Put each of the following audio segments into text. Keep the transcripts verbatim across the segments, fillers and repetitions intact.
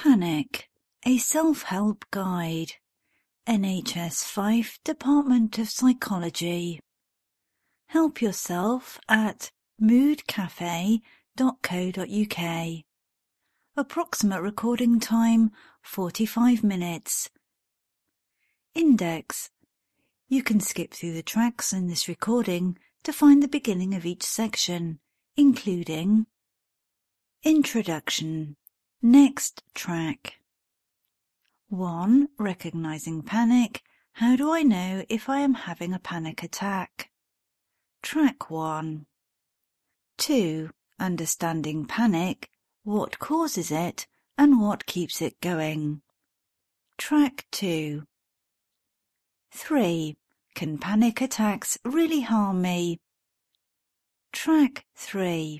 Panic, a self-help guide. N H S Fife Department of Psychology. Help yourself at mood cafe dot co dot uk. Approximate recording time forty-five minutes. Index. You can skip through the tracks in this recording to find the beginning of each section, including Introduction. Next track. one. Recognizing panic. How do I know if I am having a panic attack? Track one. two. Understanding panic. What causes it and what keeps it going? Track two. three. Can panic attacks really harm me? Track three.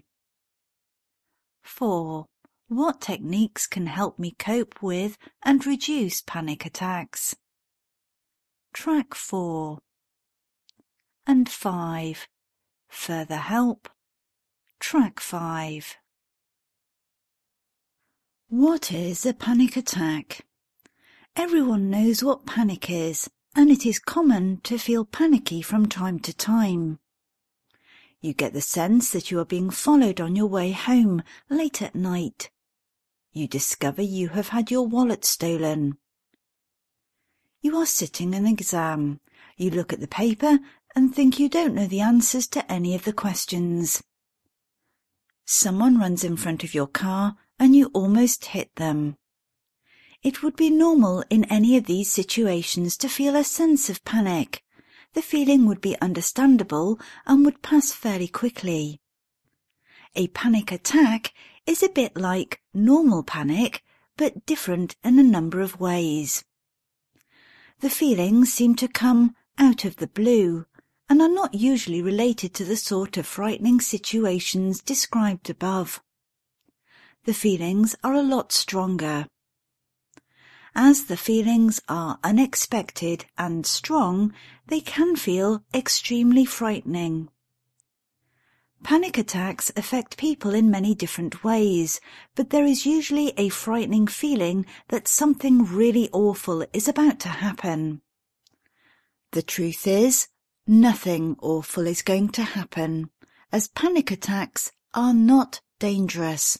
four. What techniques can help me cope with and reduce panic attacks? Track four. And five. Further help. Track five. What is a panic attack? Everyone knows what panic is, and it is common to feel panicky from time to time. You get the sense that you are being followed on your way home late at night. You discover you have had your wallet stolen. You are sitting an exam. You look at the paper and think you don't know the answers to any of the questions. Someone runs in front of your car and you almost hit them. It would be normal in any of these situations to feel a sense of panic. The feeling would be understandable and would pass fairly quickly. A panic attack is a bit like normal panic, but different in a number of ways. The feelings seem to come out of the blue and are not usually related to the sort of frightening situations described above. The feelings are a lot stronger. As the feelings are unexpected and strong, they can feel extremely frightening. Panic attacks affect people in many different ways, but there is usually a frightening feeling that something really awful is about to happen. The truth is, nothing awful is going to happen, as panic attacks are not dangerous.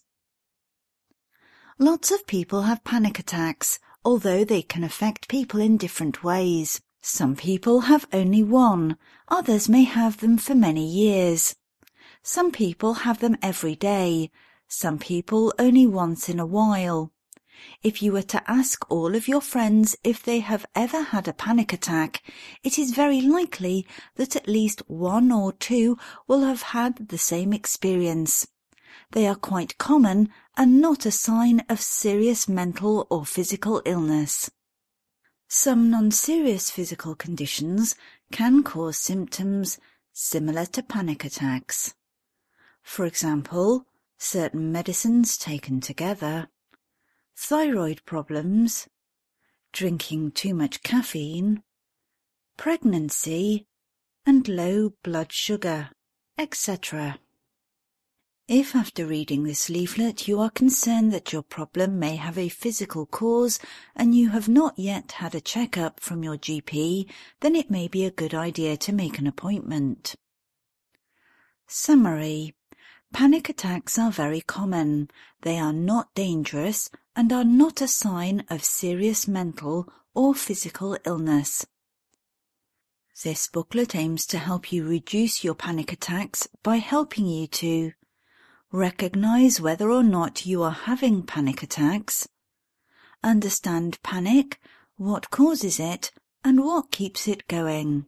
Lots of people have panic attacks, although they can affect people in different ways. Some people have only one, others may have them for many years. Some people have them every day, some people only once in a while. If you were to ask all of your friends if they have ever had a panic attack, it is very likely that at least one or two will have had the same experience. They are quite common and not a sign of serious mental or physical illness. Some non-serious physical conditions can cause symptoms similar to panic attacks. For example, certain medicines taken together, thyroid problems, drinking too much caffeine, pregnancy, and low blood sugar, et cetera. If after reading this leaflet you are concerned that your problem may have a physical cause and you have not yet had a checkup from your G P, then it may be a good idea to make an appointment. Summary. Panic attacks are very common. They are not dangerous and are not a sign of serious mental or physical illness. This booklet aims to help you reduce your panic attacks by helping you to recognize whether or not you are having panic attacks, understand panic, what causes it, and what keeps it going.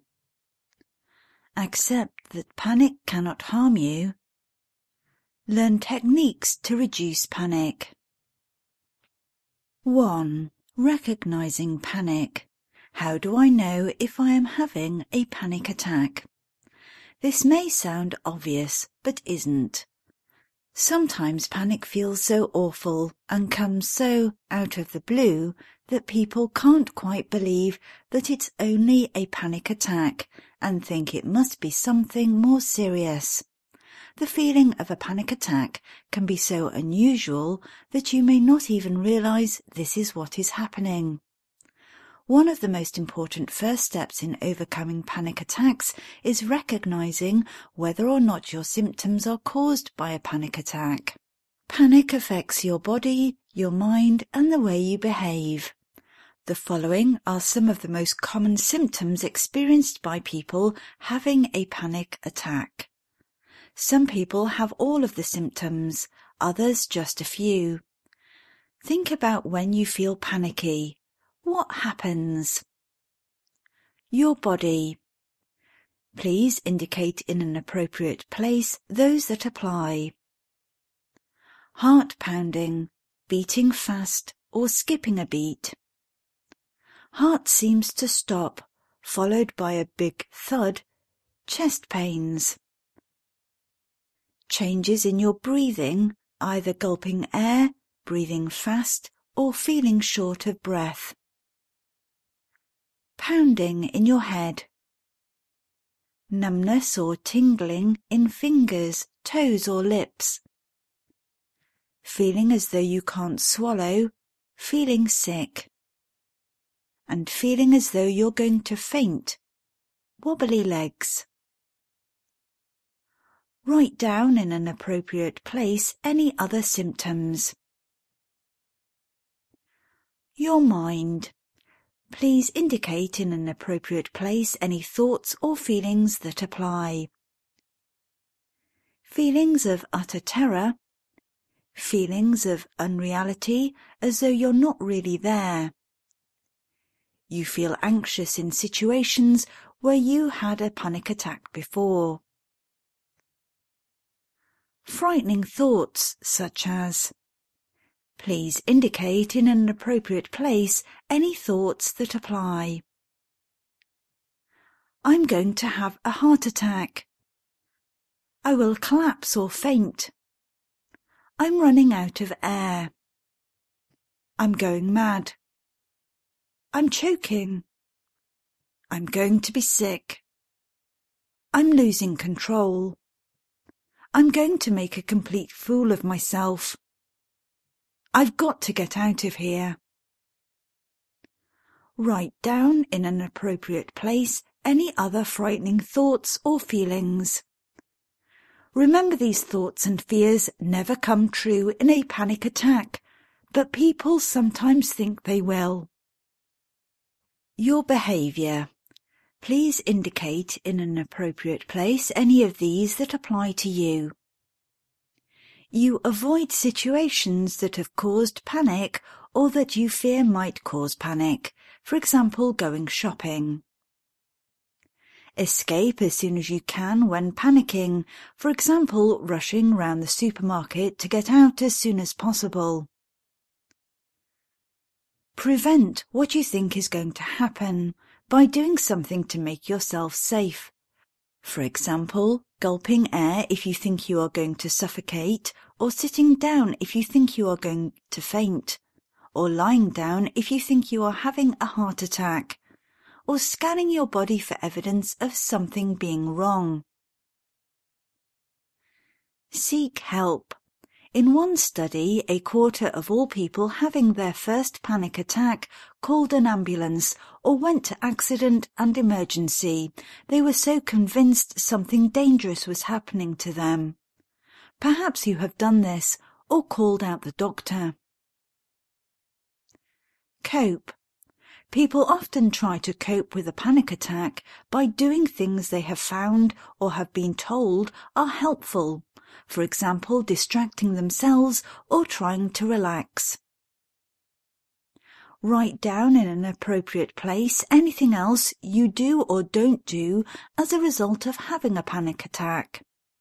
Accept that panic cannot harm you. Learn techniques to reduce panic. one. Recognizing panic. How do I know if I am having a panic attack? This may sound obvious, but isn't. Sometimes panic feels so awful and comes so out of the blue that people can't quite believe that it's only a panic attack and think it must be something more serious. the feeling of a panic attack can be so unusual that you may not even realize this is what is happening. One of the most important first steps in overcoming panic attacks is recognizing whether or not your symptoms are caused by a panic attack. Panic affects your body, your mind, and the way you behave. The following are some of the most common symptoms experienced by people having a panic attack. Some people have all of the symptoms, others just a few. Think about when you feel panicky. What happens? Your body. Please indicate in an appropriate place those that apply. Heart pounding, beating fast or skipping a beat. Heart seems to stop, followed by a big thud, chest pains. Changes in your breathing, either gulping air, breathing fast, or feeling short of breath. Pounding in your head. Numbness or tingling in fingers, toes or lips. Feeling as though you can't swallow, feeling sick. And feeling as though you're going to faint, wobbly legs. Write down in an appropriate place any other symptoms. Your mind. Please indicate in an appropriate place any thoughts or feelings that apply. Feelings of utter terror. Feelings of unreality, as though you're not really there. You feel anxious in situations where you had a panic attack before. Frightening thoughts such as, please indicate in an appropriate place any thoughts that apply. I'm going to have a heart attack. I will collapse or faint. I'm running out of air. I'm going mad. I'm choking. I'm going to be sick. I'm losing control. I'm going to make a complete fool of myself. I've got to get out of here. Write down in an appropriate place any other frightening thoughts or feelings. Remember, these thoughts and fears never come true in a panic attack, but people sometimes think they will. Your behaviour. Please indicate in an appropriate place any of these that apply to you. You avoid situations that have caused panic or that you fear might cause panic, for example, going shopping. Escape as soon as you can when panicking, for example, rushing round the supermarket to get out as soon as possible. Prevent what you think is going to happen by doing something to make yourself safe. For example, gulping air if you think you are going to suffocate, or sitting down if you think you are going to faint, or lying down if you think you are having a heart attack, or scanning your body for evidence of something being wrong. Seek help. In one study, a quarter of all people having their first panic attack called an ambulance or went to accident and emergency. They were so convinced something dangerous was happening to them. Perhaps you have done this or called out the doctor. Cope. People often try to cope with a panic attack by doing things they have found or have been told are helpful. For example, distracting themselves or trying to relax. Write down in an appropriate place anything else you do or don't do as a result of having a panic attack.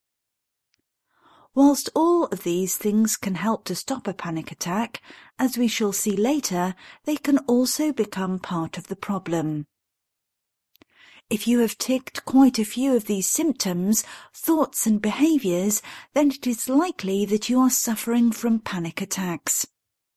Whilst all of these things can help to stop a panic attack, as we shall see later, they can also become part of the problem. If you have ticked quite a few of these symptoms, thoughts and behaviours, then it is likely that you are suffering from panic attacks.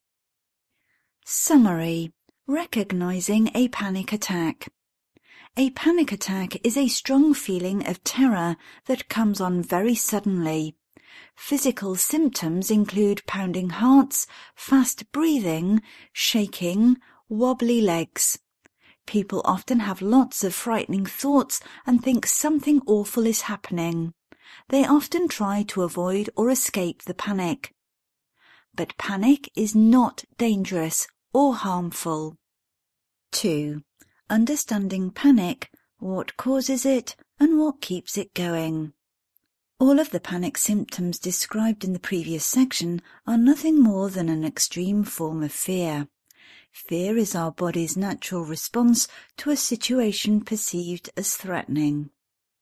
Summary. Recognizing a panic attack. A panic attack is a strong feeling of terror that comes on very suddenly. Physical symptoms include pounding hearts, fast breathing, shaking, wobbly legs. People often have lots of frightening thoughts and think something awful is happening. They often try to avoid or escape the panic. But panic is not dangerous or harmful. two. Understanding panic, what causes it and what keeps it going. All of the panic symptoms described in the previous section are nothing more than an extreme form of fear. Fear is our body's natural response to a situation perceived as threatening.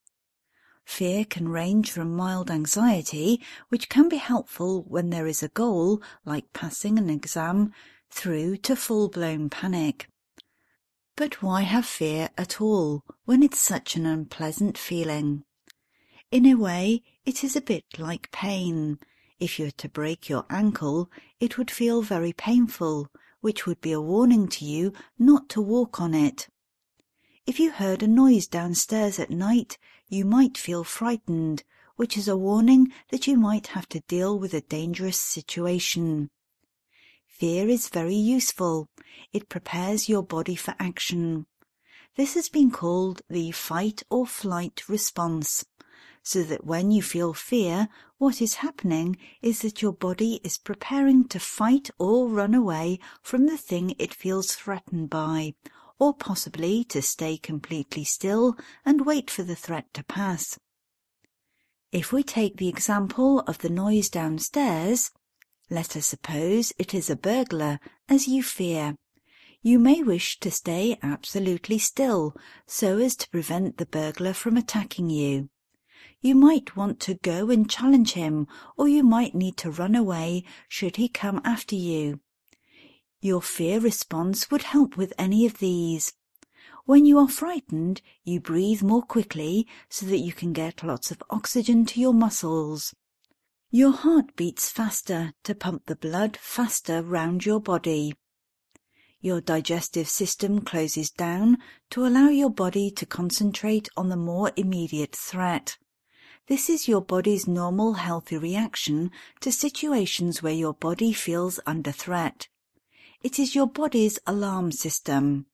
Fear can range from mild anxiety, which can be helpful when there is a goal, like passing an exam, through to full-blown panic. But why have fear at all, when it's such an unpleasant feeling? In a way, it is a bit like pain. If you were to break your ankle, it would feel very painful, which would be a warning to you not to walk on it. If you heard a noise downstairs at night, you might feel frightened, which is a warning that you might have to deal with a dangerous situation. Fear is very useful. It prepares your body for action. This has been called the fight or flight response, so that when you feel fear, what is happening is that your body is preparing to fight or run away from the thing it feels threatened by, or possibly to stay completely still and wait for the threat to pass. If we take the example of the noise downstairs, let us suppose it is a burglar, as you fear. You may wish to stay absolutely still, so as to prevent the burglar from attacking you. You might want to go and challenge him, or you might need to run away should he come after you. Your fear response would help with any of these. When you are frightened, you breathe more quickly so that you can get lots of oxygen to your muscles. Your heart beats faster to pump the blood faster round your body. Your digestive system closes down to allow your body to concentrate on the more immediate threat. This is your body's normal healthy reaction to situations where your body feels under threat. It is your body's alarm system.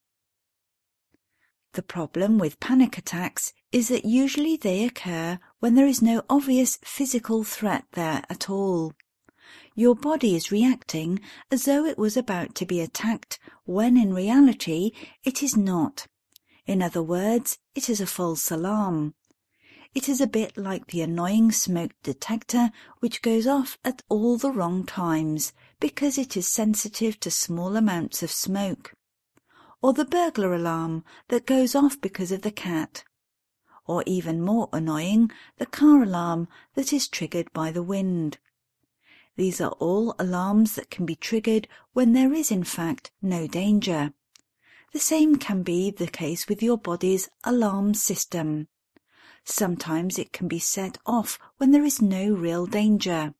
The problem with panic attacks is that usually they occur when there is no obvious physical threat there at all. Your body is reacting as though it was about to be attacked, when in reality it is not. In other words, it is a false alarm. It is a bit like the annoying smoke detector which goes off at all the wrong times because it is sensitive to small amounts of smoke. Or the burglar alarm that goes off because of the cat. Or even more annoying, the car alarm that is triggered by the wind. These are all alarms that can be triggered when there is in fact no danger. The same can be the case with your body's alarm system. Sometimes it can be set off when there is no real danger.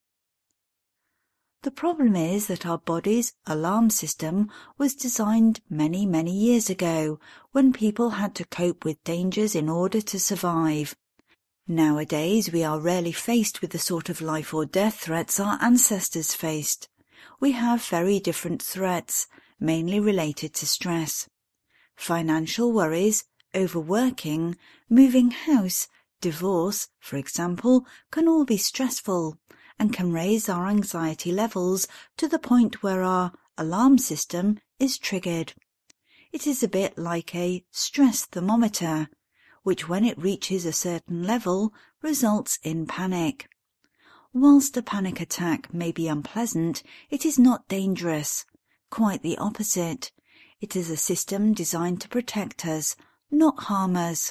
The problem is that our body's alarm system was designed many, many years ago, when people had to cope with dangers in order to survive. Nowadays we are rarely faced with the sort of life or death threats our ancestors faced. We have very different threats, mainly related to stress. Financial worries, overworking, moving house, divorce, for example, can all be stressful and can raise our anxiety levels to the point where our alarm system is triggered. It is a bit like a stress thermometer, which when it reaches a certain level results in panic. Whilst a panic attack may be unpleasant, it is not dangerous. Quite the opposite. It is a system designed to protect us, not harm us.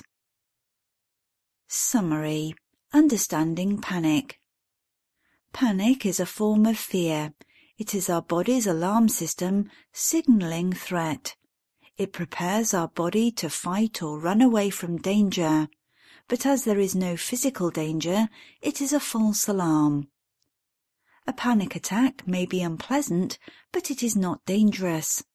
Summary: Understanding panic. Panic is a form of fear. It is our body's alarm system signalling threat. It prepares our body to fight or run away from danger, but as there is no physical danger, it is a false alarm. A panic attack may be unpleasant, but it is not dangerous.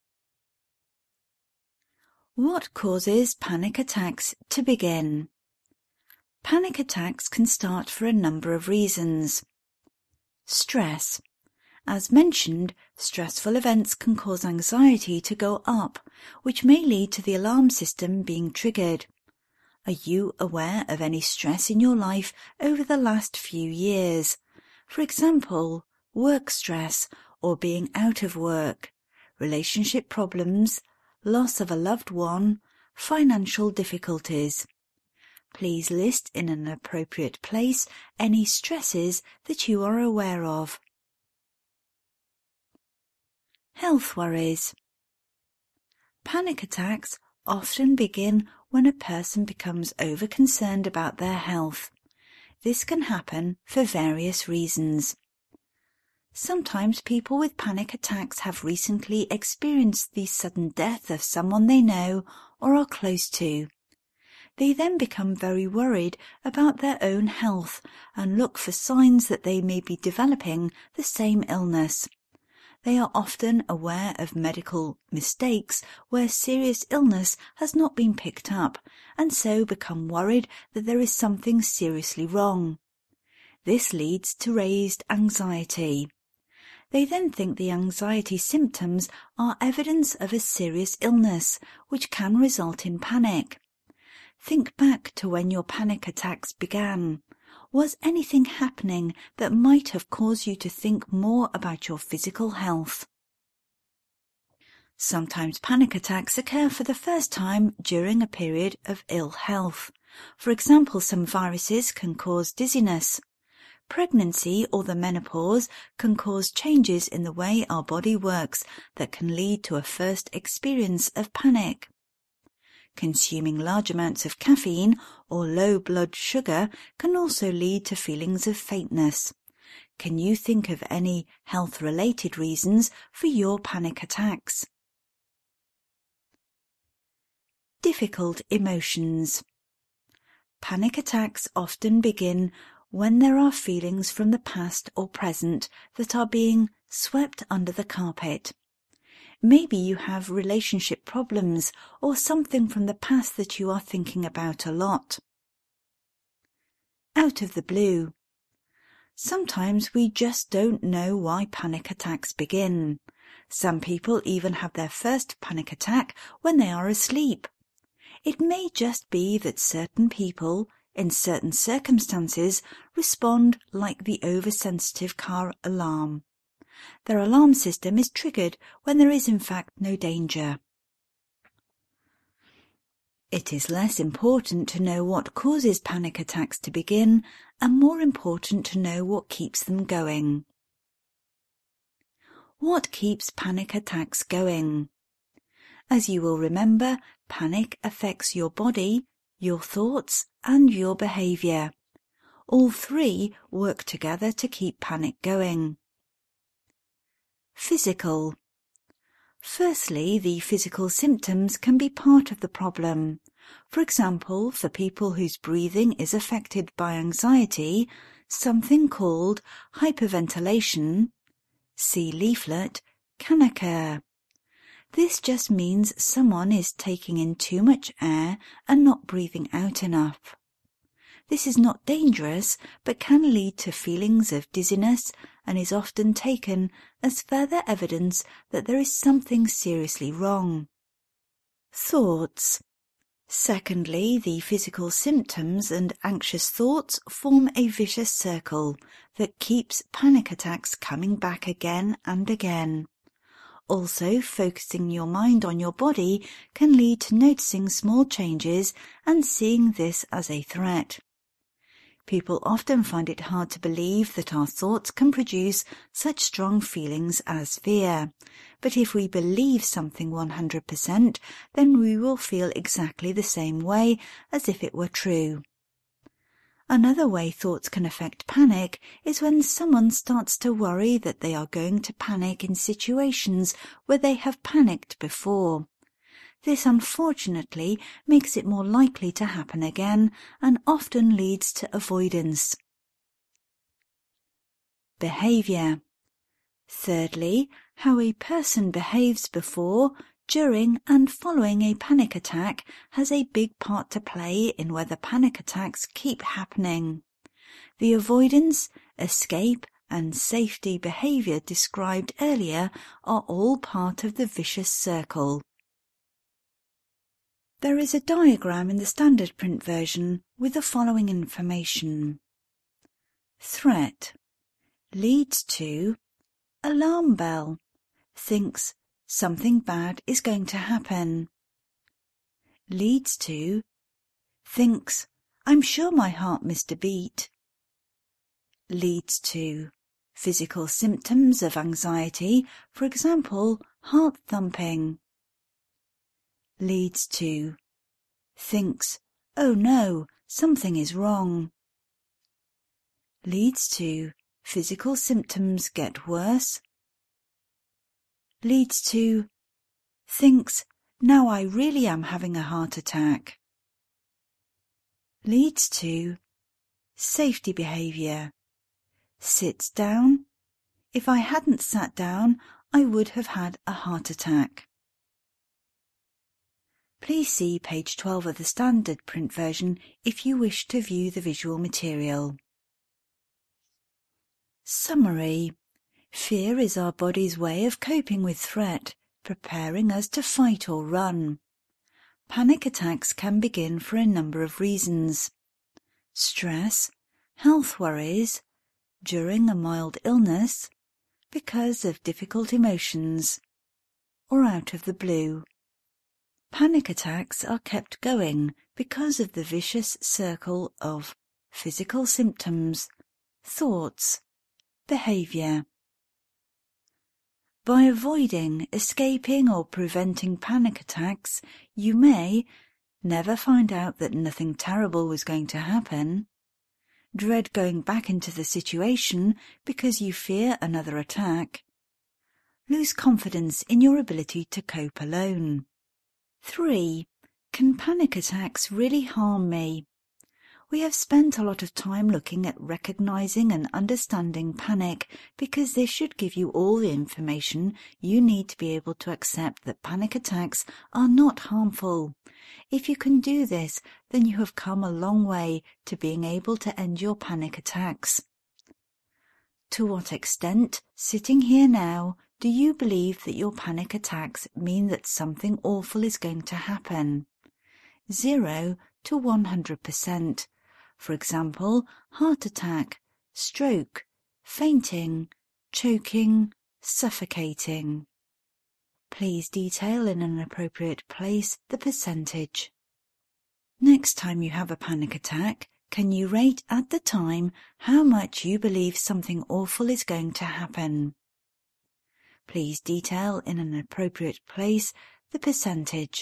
What causes panic attacks to begin? Panic attacks can start for a number of reasons. Stress. As mentioned, stressful events can cause anxiety to go up, which may lead to the alarm system being triggered. Are you aware of any stress in your life over the last few years? For example, work stress or being out of work, relationship problems, loss of a loved one, financial difficulties. Please list in an appropriate place any stresses that you are aware of. Health worries. Panic attacks often begin when a person becomes over-concerned about their health. This can happen for various reasons. Sometimes people with panic attacks have recently experienced the sudden death of someone they know or are close to. They then become very worried about their own health and look for signs that they may be developing the same illness. They are often aware of medical mistakes where serious illness has not been picked up, and so become worried that there is something seriously wrong. This leads to raised anxiety. They then think the anxiety symptoms are evidence of a serious illness, which can result in panic. Think back to when your panic attacks began. Was anything happening that might have caused you to think more about your physical health? Sometimes panic attacks occur for the first time during a period of ill health. For example, some viruses can cause dizziness. Pregnancy or the menopause can cause changes in the way our body works that can lead to a first experience of panic. Consuming large amounts of caffeine or low blood sugar can also lead to feelings of faintness. Can you think of any health-related reasons for your panic attacks? Difficult emotions. Panic attacks often begin when there are feelings from the past or present that are being swept under the carpet. Maybe you have relationship problems or something from the past that you are thinking about a lot. Out of the blue. Sometimes we just don't know why panic attacks begin. Some people even have their first panic attack when they are asleep. It may just be that certain people, in certain circumstances, respond like the oversensitive car alarm. Their alarm system is triggered when there is in fact no danger. It is less important to know what causes panic attacks to begin and more important to know what keeps them going. What keeps panic attacks going? As you will remember, panic affects your body, your thoughts, and your behaviour. All three work together to keep panic going. Physical. Firstly, the physical symptoms can be part of the problem. For example, for people whose breathing is affected by anxiety, something called hyperventilation, see leaflet, can occur. This just means someone is taking in too much air and not breathing out enough. This is not dangerous, but can lead to feelings of dizziness and is often taken as further evidence that there is something seriously wrong. Thoughts. Secondly, the physical symptoms and anxious thoughts form a vicious circle that keeps panic attacks coming back again and again. Also, focusing your mind on your body can lead to noticing small changes and seeing this as a threat. People often find it hard to believe that our thoughts can produce such strong feelings as fear. But if we believe something one hundred percent, then we will feel exactly the same way as if it were true. Another way thoughts can affect panic is when someone starts to worry that they are going to panic in situations where they have panicked before. This unfortunately makes it more likely to happen again and often leads to avoidance. Behaviour. Thirdly, how a person behaves before, during and following a panic attack has a big part to play in whether panic attacks keep happening. The avoidance, escape and safety behaviour described earlier are all part of the vicious circle. There is a diagram in the standard print version with the following information. Threat leads to alarm bell, thinks something bad is going to happen. Leads to thinks I'm sure my heart missed a beat. Leads to physical symptoms of anxiety, for example, heart thumping. Leads to thinks, oh no, something is wrong. Leads to physical symptoms get worse. Leads to thinks, now I really am having a heart attack. Leads to safety behaviour. Sits down. If I hadn't sat down, I would have had a heart attack. Please see page twelve of the standard print version if you wish to view the visual material. Summary. Fear is our body's way of coping with threat, preparing us to fight or run. Panic attacks can begin for a number of reasons. Stress, health worries, during a mild illness, because of difficult emotions, or out of the blue. Panic attacks are kept going because of the vicious circle of physical symptoms, thoughts, behaviour. By avoiding, escaping or preventing panic attacks, you may never find out that nothing terrible was going to happen, dread going back into the situation because you fear another attack, lose confidence in your ability to cope alone. three. Can panic attacks really harm me? We have spent a lot of time looking at recognizing and understanding panic because this should give you all the information you need to be able to accept that panic attacks are not harmful. If you can do this, then you have come a long way to being able to end your panic attacks. To what extent, sitting here now, do you believe that your panic attacks mean that something awful is going to happen? Zero to one hundred percent. For example, heart attack, stroke, fainting, choking, suffocating. Please detail in an appropriate place the percentage. Next time you have a panic attack, can you rate at the time how much you believe something awful is going to happen? Please detail in an appropriate place the percentage.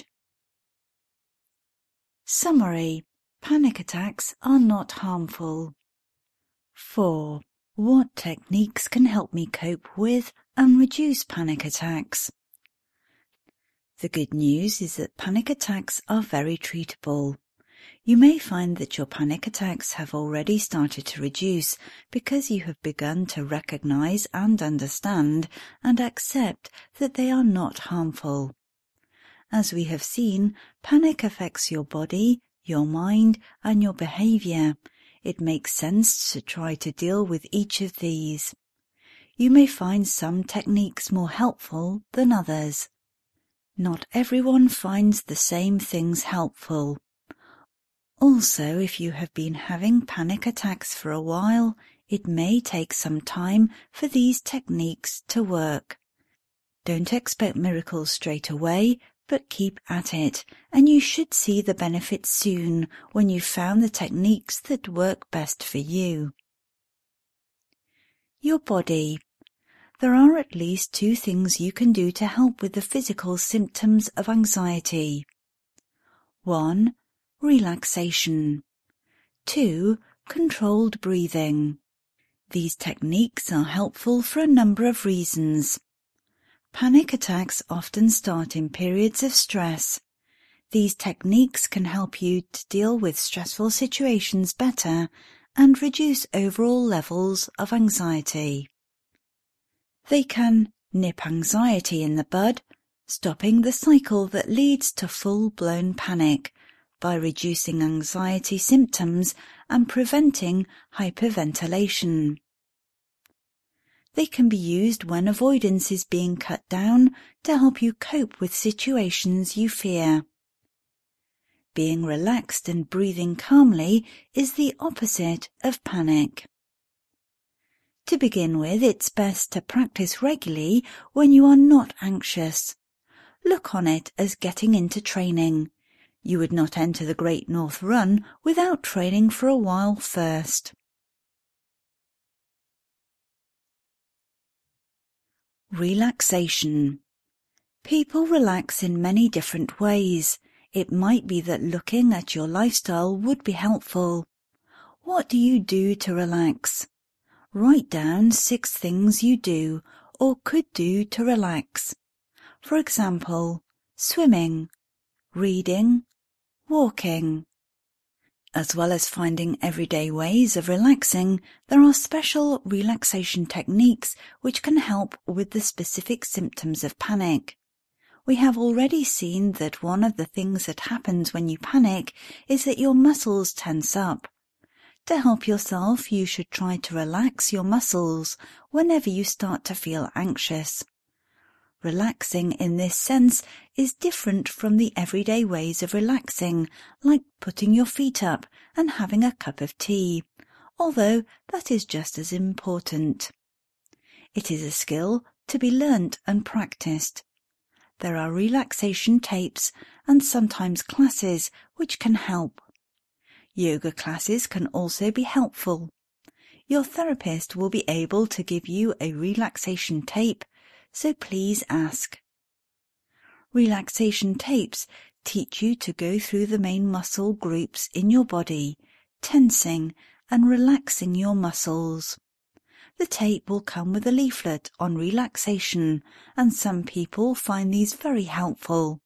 Summary. Panic attacks are not harmful. four. What techniques can help me cope with and reduce panic attacks? The good news is that panic attacks are very treatable. You may find that your panic attacks have already started to reduce because you have begun to recognize and understand and accept that they are not harmful. As we have seen, panic affects your body, your mind, and your behavior. It makes sense to try to deal with each of these. You may find some techniques more helpful than others. Not everyone finds the same things helpful. Also, if you have been having panic attacks for a while, it may take some time for these techniques to work. Don't expect miracles straight away, but keep at it, and you should see the benefits soon when you've found the techniques that work best for you. Your body. There are at least two things you can do to help with the physical symptoms of anxiety. one. Relaxation. two. Controlled breathing. These techniques are helpful for a number of reasons. Panic attacks often start in periods of stress. These techniques can help you to deal with stressful situations better and reduce overall levels of anxiety. They can nip anxiety in the bud, stopping the cycle that leads to full-blown panic by reducing anxiety symptoms and preventing hyperventilation. They can be used when avoidance is being cut down to help you cope with situations you fear. Being relaxed and breathing calmly is the opposite of panic. To begin with, it's best to practice regularly when you are not anxious. Look on it as getting into training. You would not enter the Great North Run without training for a while first. Relaxation. People relax in many different ways. It might be that looking at your lifestyle would be helpful. What do you do to relax? Write down six things you do or could do to relax. For example, swimming, reading, walking. As well as finding everyday ways of relaxing, there are special relaxation techniques which can help with the specific symptoms of panic. We have already seen that one of the things that happens when you panic is that your muscles tense up. To help yourself, you should try to relax your muscles whenever you start to feel anxious. Relaxing in this sense is different from the everyday ways of relaxing, like putting your feet up and having a cup of tea, although that is just as important. It is a skill to be learnt and practiced. There are relaxation tapes and sometimes classes which can help. Yoga classes can also be helpful. Your therapist will be able to give you a relaxation tape, so please ask. Relaxation tapes teach you to go through the main muscle groups in your body, tensing and relaxing your muscles. The tape will come with a leaflet on relaxation, and some people find these very helpful.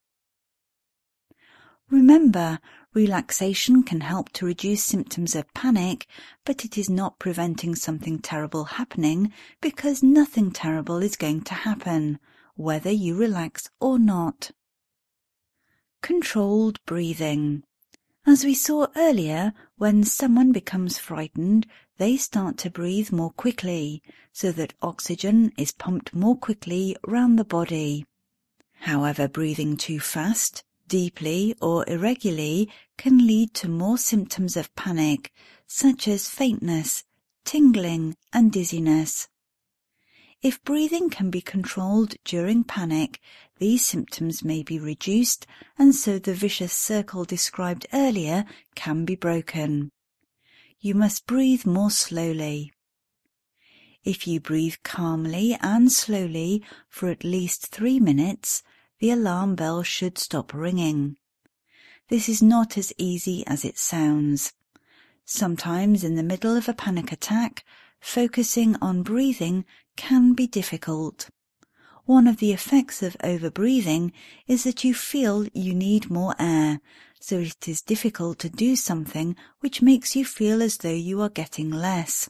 Remember, relaxation can help to reduce symptoms of panic, but it is not preventing something terrible happening because nothing terrible is going to happen, whether you relax or not. Controlled breathing. As we saw earlier, when someone becomes frightened, they start to breathe more quickly, so that oxygen is pumped more quickly round the body. However, breathing too fast, deeply or irregularly can lead to more symptoms of panic, such as faintness, tingling and dizziness. If breathing can be controlled during panic, these symptoms may be reduced, and so the vicious circle described earlier can be broken. You must breathe more slowly. If you breathe calmly and slowly for at least three minutes, the alarm bell should stop ringing. This is not as easy as it sounds. Sometimes in the middle of a panic attack, focusing on breathing can be difficult. One of the effects of overbreathing is that you feel you need more air, so it is difficult to do something which makes you feel as though you are getting less.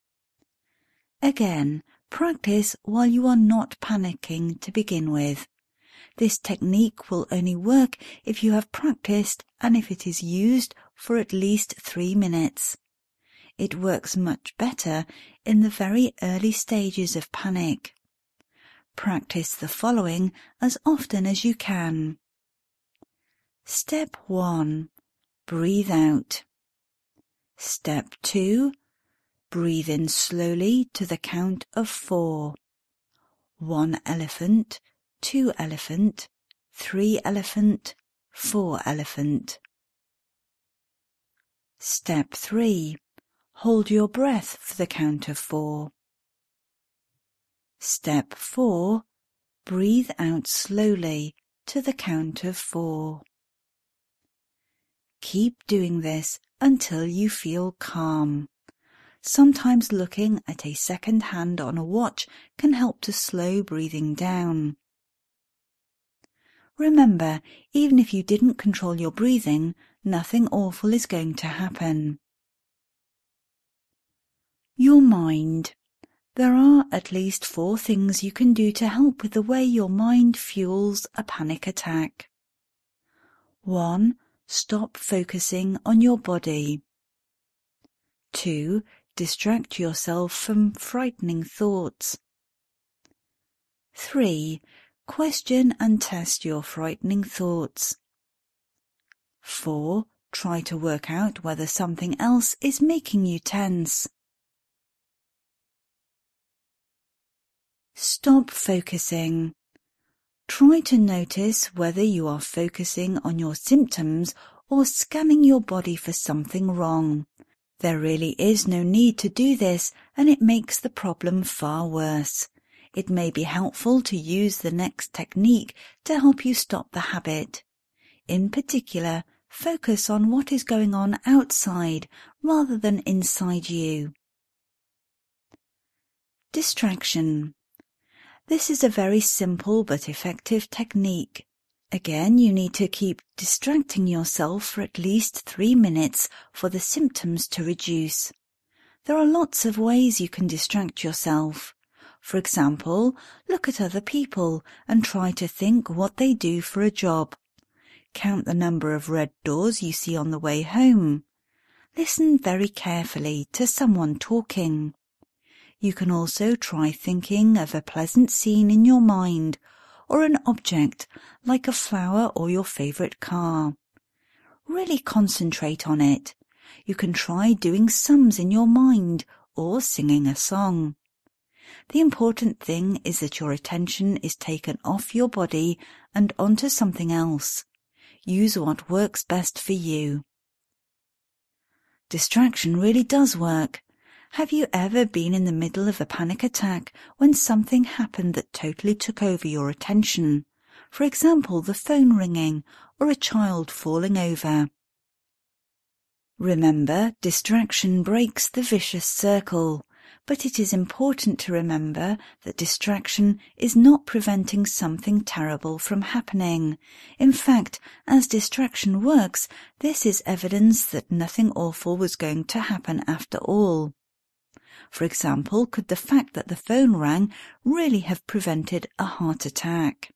Again, practice while you are not panicking to begin with. This technique will only work if you have practiced and if it is used for at least three minutes. It works much better in the very early stages of panic. Practice the following as often as you can. Step one. Breathe out. Step two. Breathe in slowly to the count of four. One elephant, two elephant, three elephant, four elephant. Step three. Hold your breath for the count of four. Step four. Breathe out slowly to the count of four. Keep doing this until you feel calm. Sometimes looking at a second hand on a watch can help to slow breathing down. Remember, even if you didn't control your breathing, nothing awful is going to happen. Your mind. There are at least four things you can do to help with the way your mind fuels a panic attack. one. Stop focusing on your body. two. Distract yourself from frightening thoughts. three. Question and test your frightening thoughts. four. Try to work out whether something else is making you tense. Stop focusing. Try to notice whether you are focusing on your symptoms or scanning your body for something wrong. There really is no need to do this, and it makes the problem far worse. It may be helpful to use the next technique to help you stop the habit. In particular, focus on what is going on outside rather than inside you. Distraction. This is a very simple but effective technique. Again, you need to keep distracting yourself for at least three minutes for the symptoms to reduce. There are lots of ways you can distract yourself. For example, look at other people and try to think what they do for a job. Count the number of red doors you see on the way home. Listen very carefully to someone talking. You can also try thinking of a pleasant scene in your mind, or an object like a flower or your favourite car. Really concentrate on it. You can try doing sums in your mind or singing a song. The important thing is that your attention is taken off your body and onto something else. Use what works best for you. Distraction really does work. Have you ever been in the middle of a panic attack when something happened that totally took over your attention? For example, the phone ringing or a child falling over. Remember, distraction breaks the vicious circle, but it is important to remember that distraction is not preventing something terrible from happening. In fact, as distraction works, this is evidence that nothing awful was going to happen after all. For example, could the fact that the phone rang really have prevented a heart attack?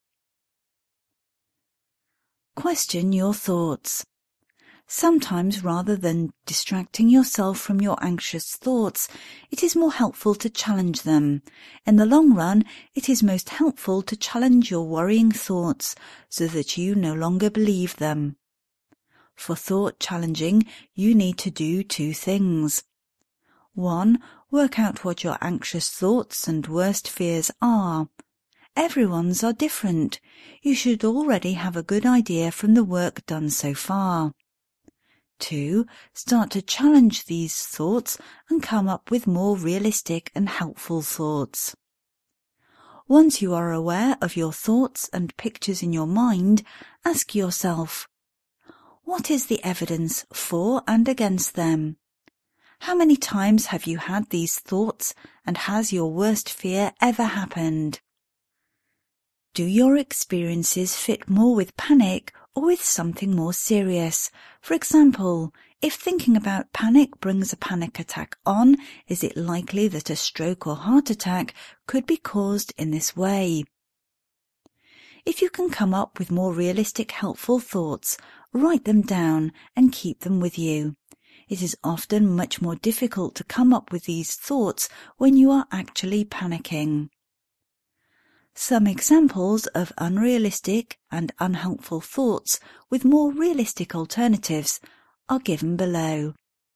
Question your thoughts. Sometimes, rather than distracting yourself from your anxious thoughts, it is more helpful to challenge them. In the long run, it is most helpful to challenge your worrying thoughts so that you no longer believe them. For thought challenging, you need to do two things. One, work out what your anxious thoughts and worst fears are. Everyone's are different. You should already have a good idea from the work done so far. Two, start to challenge these thoughts and come up with more realistic and helpful thoughts. Once you are aware of your thoughts and pictures in your mind, ask yourself, what is the evidence for and against them? How many times have you had these thoughts, and has your worst fear ever happened? Do your experiences fit more with panic or with something more serious? For example, if thinking about panic brings a panic attack on, is it likely that a stroke or heart attack could be caused in this way? If you can come up with more realistic, helpful thoughts, write them down and keep them with you. It is often much more difficult to come up with these thoughts when you are actually panicking. Some examples of unrealistic and unhelpful thoughts with more realistic alternatives are given below.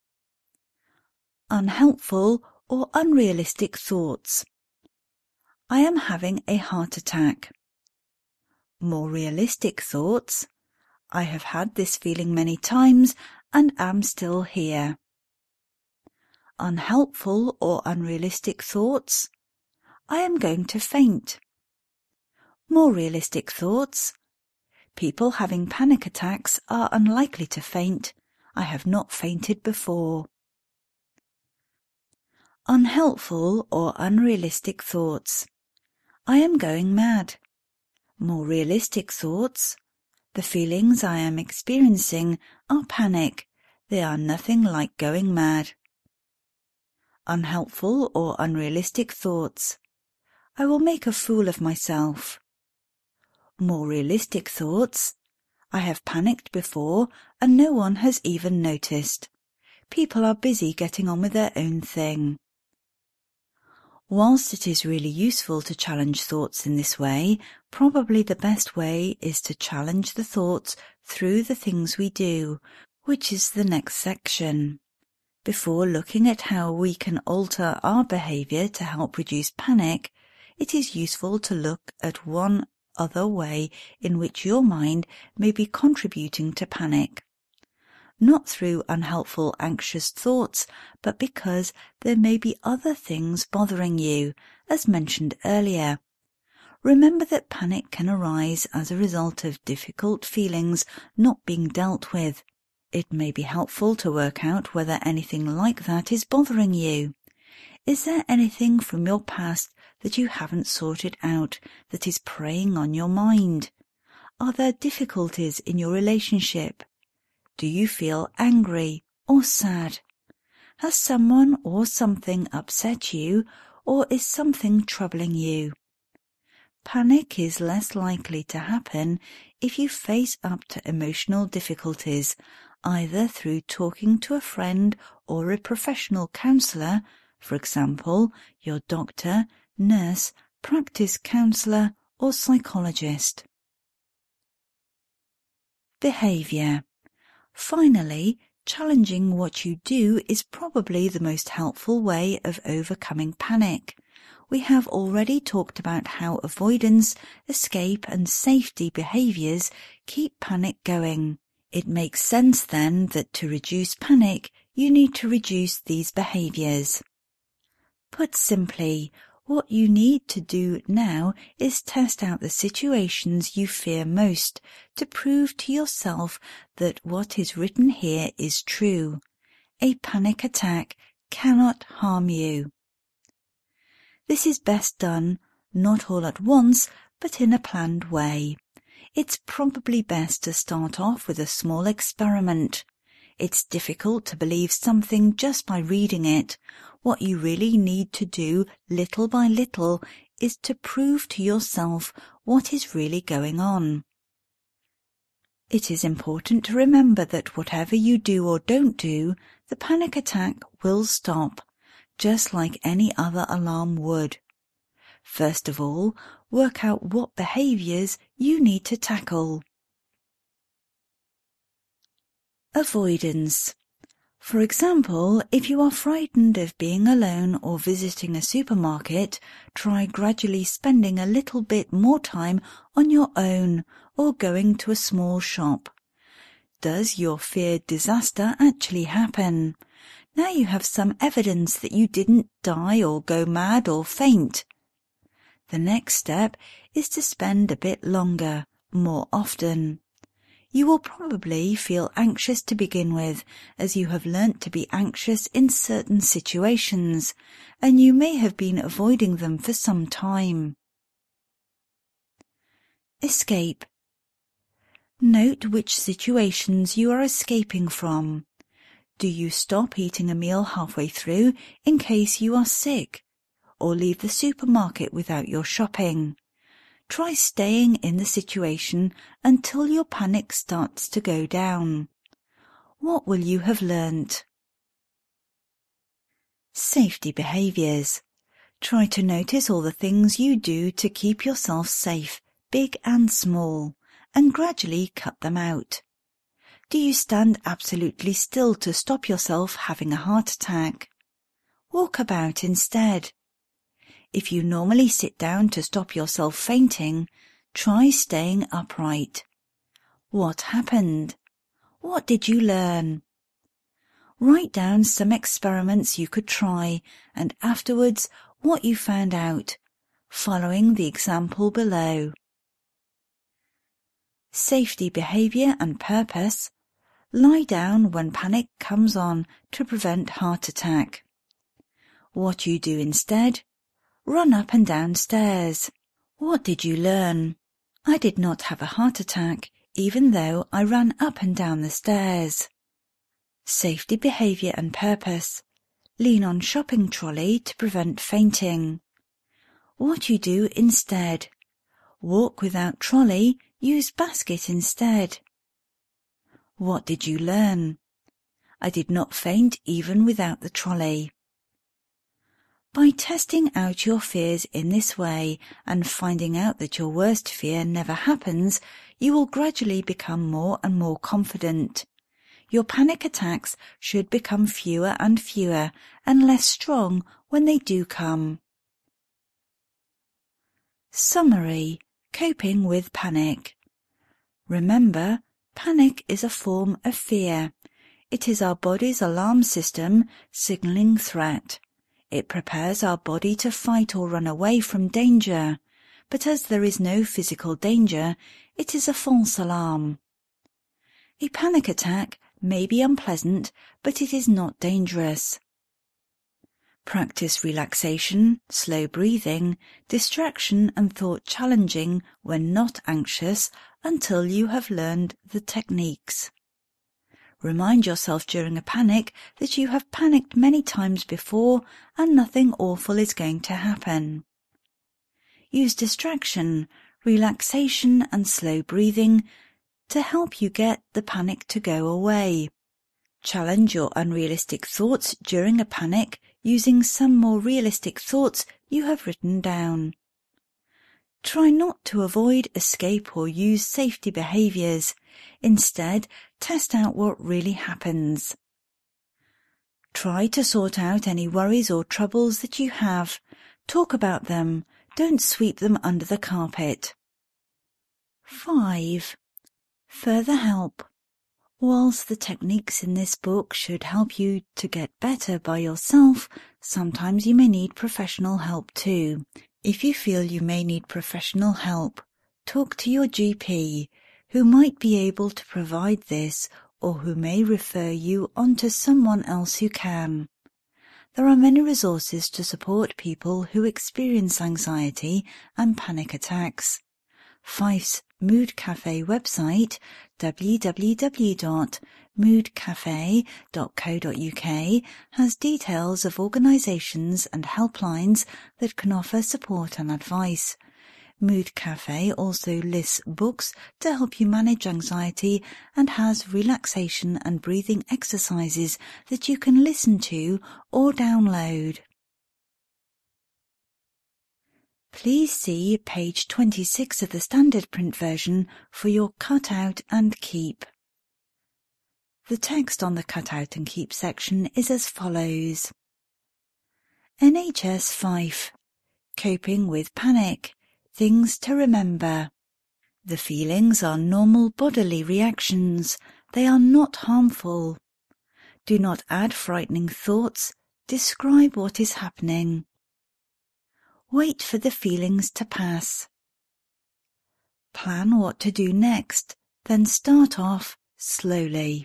Unhelpful or unrealistic thoughts. I am having a heart attack. More realistic thoughts. I have had this feeling many times and am still here. Unhelpful or unrealistic thoughts. I am going to faint. More realistic thoughts. People having panic attacks are unlikely to faint. I have not fainted before. Unhelpful or unrealistic thoughts. I am going mad. More realistic thoughts. The feelings I am experiencing are panic. They are nothing like going mad. Unhelpful or unrealistic thoughts. I will make a fool of myself. More realistic thoughts. I have panicked before and no one has even noticed. People are busy getting on with their own thing. Whilst it is really useful to challenge thoughts in this way, probably the best way is to challenge the thoughts through the things we do, which is the next section. Before looking at how we can alter our behaviour to help reduce panic, it is useful to look at one other way in which your mind may be contributing to panic. Not through unhelpful, anxious thoughts, but because there may be other things bothering you, as mentioned earlier. Remember that panic can arise as a result of difficult feelings not being dealt with. It may be helpful to work out whether anything like that is bothering you. Is there anything from your past that you haven't sorted out that is preying on your mind? Are there difficulties in your relationship? Do you feel angry or sad? Has someone or something upset you, or is something troubling you? Panic is less likely to happen if you face up to emotional difficulties, either through talking to a friend or a professional counsellor, for example, your doctor, nurse, practice counsellor, or psychologist. Behaviour. Finally, challenging what you do is probably the most helpful way of overcoming panic. We have already talked about how avoidance, escape and safety behaviours keep panic going. It makes sense then that to reduce panic, you need to reduce these behaviours. Put simply, what you need to do now is test out the situations you fear most to prove to yourself that what is written here is true. A panic attack cannot harm you. This is best done not all at once, but in a planned way. It's probably best to start off with a small experiment. It's difficult to believe something just by reading it. What you really need to do, little by little, is to prove to yourself what is really going on. It is important to remember that whatever you do or don't do, the panic attack will stop, just like any other alarm would. First of all, work out what behaviours you need to tackle. Avoidance. For example, if you are frightened of being alone or visiting a supermarket, try gradually spending a little bit more time on your own or going to a small shop. Does your feared disaster actually happen? Now you have some evidence that you didn't die or go mad or faint. The next step is to spend a bit longer, more often. You will probably feel anxious to begin with, as you have learnt to be anxious in certain situations, and you may have been avoiding them for some time. Escape. Note which situations you are escaping from. Do you stop eating a meal halfway through in case you are sick, or leave the supermarket without your shopping? Try staying in the situation until your panic starts to go down. What will you have learnt? Safety behaviours. Try to notice all the things you do to keep yourself safe, big and small, and gradually cut them out. Do you stand absolutely still to stop yourself having a heart attack? Walk about instead. If you normally sit down to stop yourself fainting, try staying upright. What happened? What did you learn? Write down some experiments you could try and afterwards what you found out, following the example below. Safety behaviour and purpose. Lie down when panic comes on to prevent heart attack. What you do instead? Run up and down stairs. What did you learn? I did not have a heart attack, even though I ran up and down the stairs. Safety behaviour and purpose. Lean on shopping trolley to prevent fainting. What you do instead? Walk without trolley, use basket instead. What did you learn? I did not faint even without the trolley. By testing out your fears in this way and finding out that your worst fear never happens, you will gradually become more and more confident. Your panic attacks should become fewer and fewer and less strong when they do come. Summary: Coping with panic. Remember, panic is a form of fear. It is our body's alarm system signaling threat. It prepares our body to fight or run away from danger, but as there is no physical danger, it is a false alarm. A panic attack may be unpleasant, but it is not dangerous. Practice relaxation, slow breathing, distraction and thought challenging when not anxious until you have learned the techniques. Remind yourself during a panic that you have panicked many times before and nothing awful is going to happen. Use distraction, relaxation and slow breathing to help you get the panic to go away. Challenge your unrealistic thoughts during a panic using some more realistic thoughts you have written down. Try not to avoid, escape or use safety behaviours. Instead, test out what really happens. Try to sort out any worries or troubles that you have. Talk about them. Don't sweep them under the carpet. five. Further help. Whilst the techniques in this book should help you to get better by yourself, sometimes you may need professional help too. If you feel you may need professional help, talk to your G P, who might be able to provide this or who may refer you on to someone else who can. There are many resources to support people who experience anxiety and panic attacks. Fife's Mood Cafe website, w w w dot mood cafe dot co dot u k, has details of organisations and helplines that can offer support and advice. Mood Cafe also lists books to help you manage anxiety and has relaxation and breathing exercises that you can listen to or download. Please see page twenty-six of the standard print version for your cut out and keep. The text on the cut out and keep section is as follows. N H S Fife. Coping with panic. Things to remember. The feelings are normal bodily reactions. They are not harmful. Do not add frightening thoughts. Describe what is happening. Wait for the feelings to pass. Plan what to do next, then start off slowly.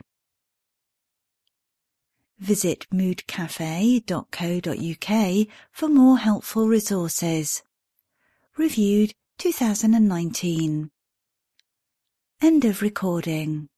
Visit mood cafe dot co dot u k for more helpful resources. Reviewed two thousand nineteen. End of recording.